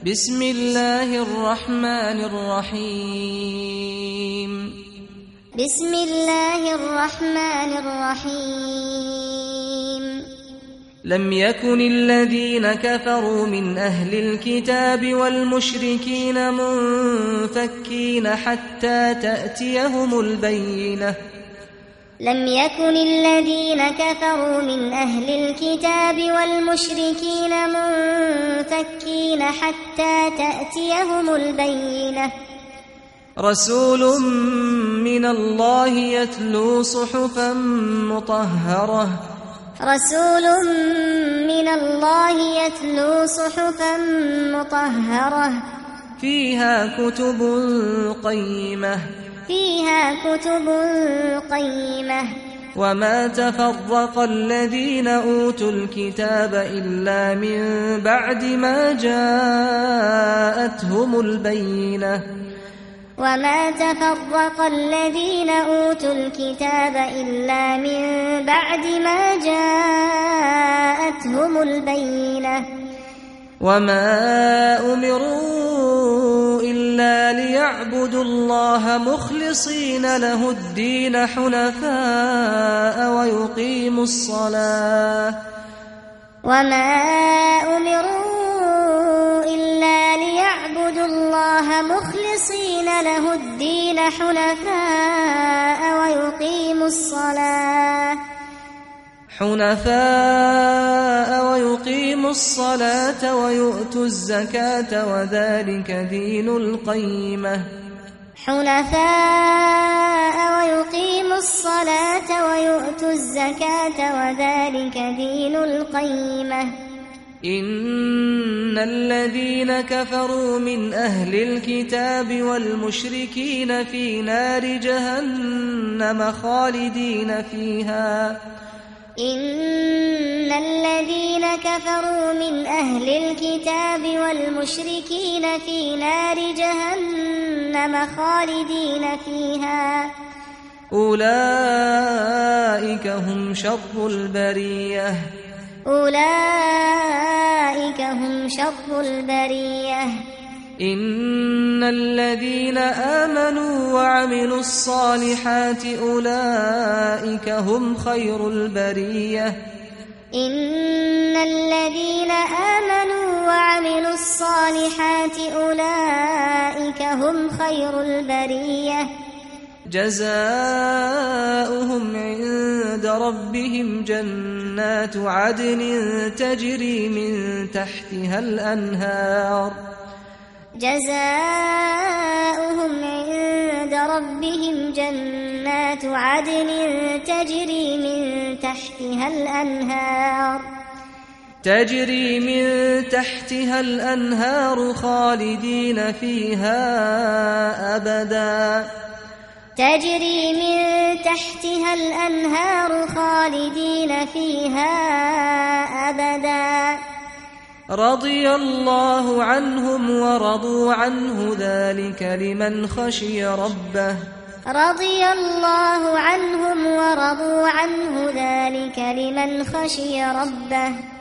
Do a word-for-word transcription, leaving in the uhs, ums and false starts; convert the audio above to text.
بسم الله الرحمن الرحيم بسم الله الرحمن الرحيم لم يكن الذين كفروا من أهل الكتاب والمشركين منفكين حتى تأتيهم البينة لم يكن الذين كفروا من أهل الكتاب والمشركين منفكين حتى تأتيهم البينة رسول من الله يتلو صحفا مطهرة رسول من الله يتلو صحفا مطهرة فيها كتب قيمة فيها كتب قيمة وما تفرق الذين أوتوا الكتاب إلا من بعد ما جاءتهم البينة وما تفرق الذين أوتوا الكتاب إلا من بعد ما جاءتهم البينة وما أمروا إلا ليعبدوا الله مخلصين له الدين حنفاء ويقيموا الصلاة وما أمروا إلا ليعبدوا الله مخلصين له الدين حنفاء ويقيموا الصلاة حنفاء ويقيموا الصلاة ويؤتوا الزكاة وذلك دين القيمة حنفاء ويقيموا الصلاة ويؤتوا الزكاة وذلك دين القيمة إن الذين كفروا من أهل الكتاب والمشركين في نار جهنم خالدين فيها إن الذين كفروا من أهل الكتاب والمشركين في نار جهنم خالدين فيها أولئك هم شر البرية أولئك هم شر البرية إن الذين آمنوا وعملوا الصالحات أولئك هم خير البرية إن الذين آمنوا وعملوا الصالحات أولئك هم خير البرية جزاؤهم عند ربهم جنات عدن تجري من تحتها الأنهار جزاؤهم عند ربهم جنات عدن تجري من تحتها الأنهار تجري من تحتها الأنهار خالدين فيها أبدا تجري من تحتها الأنهار خالدين فيها أبدا رضي الله عنهم ورضوا عنه ذلك لمن خشي ربه رضي الله عنهم ورضوا عنه ذلك لمن خشي ربه